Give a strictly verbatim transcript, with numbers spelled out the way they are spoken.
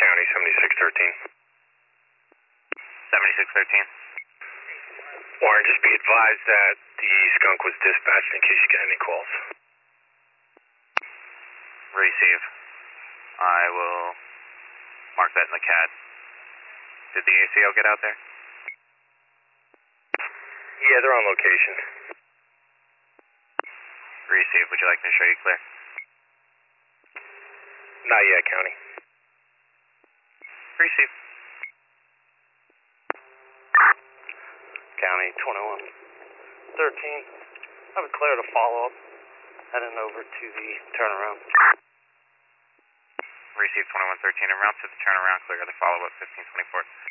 County, seventy-six thirteen. seventy-six thirteen. Warren, just be advised that the skunk was dispatched in case you get any calls. Receive. I will mark that in the C A D. Did the A C O get out there? Yeah, they're on location. Receive. Would you like me to show you clear? Not yet, County. Receive. County, twenty-one thirteen. I have a clear to follow up. Heading over to the turnaround. Receive twenty-one thirteen. En route to the turnaround, clear to follow up fifteen twenty-four.